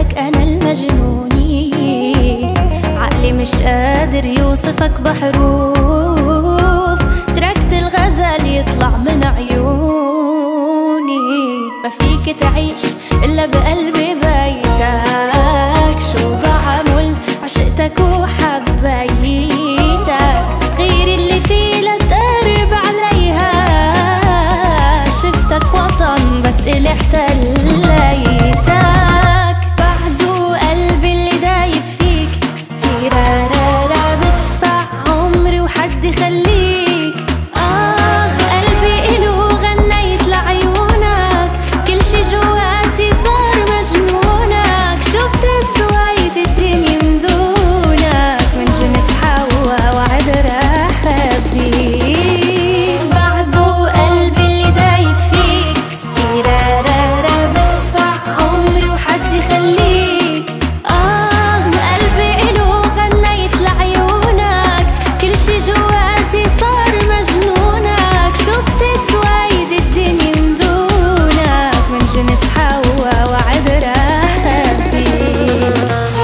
لك أنا المجنوني، عقلي مش قادر يوصفك بحروف، تركت الغزل يطلع من عيوني. ما فيك تعيش إلا بقلبي بيتك، شو بعمل عشقتك وحبيتك، غير اللي فيه لتقرب عليها، شفتك وطن بس إلي احتليتك. بعده قلبي اللي دايب فيك، تيرارارا بدفع عمري وحد يخليك. قلبي إلو غنيت لعيونك، كل شي جواتي صار مجنونك، شو بتسويت الدنيا من دونك، من جنس حوا وعد راح أبيك. بعده قلبي اللي دايب فيك، تيرارارا بدفع عمري وحد يخليك. قلبي إلو غنيت لعيونك، كل شي جواتي صار مجنونك، شو بتسويد الدنيا من دونك، من جنس حوا وعد راح أبيك.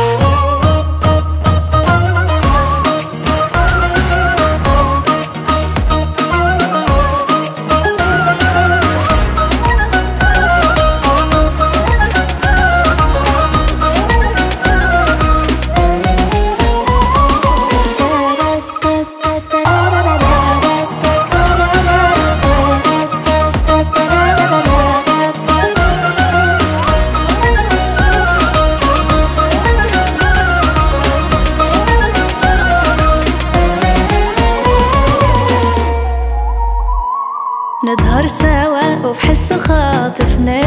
نظهر سوا وبحسه خاطفنا،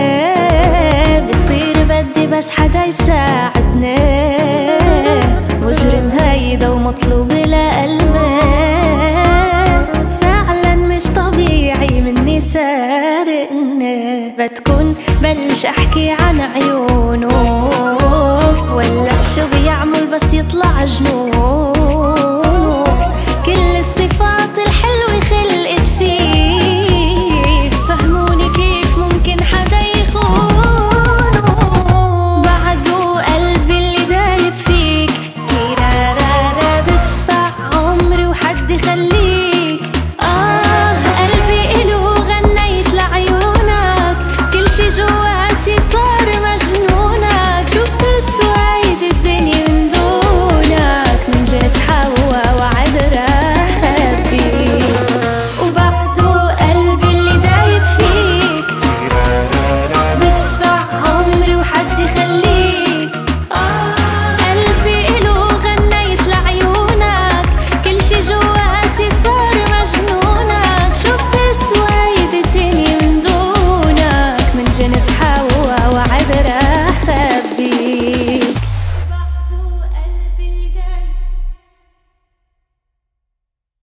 بصير بدي بس حدا يساعدنا، مجرم هيدا ومطلوب لقلبي، فعلا مش طبيعي مني سارقنا. بتكون بلش احكي عن عيونه، ولا شو بيعمل بس يطلع جنون،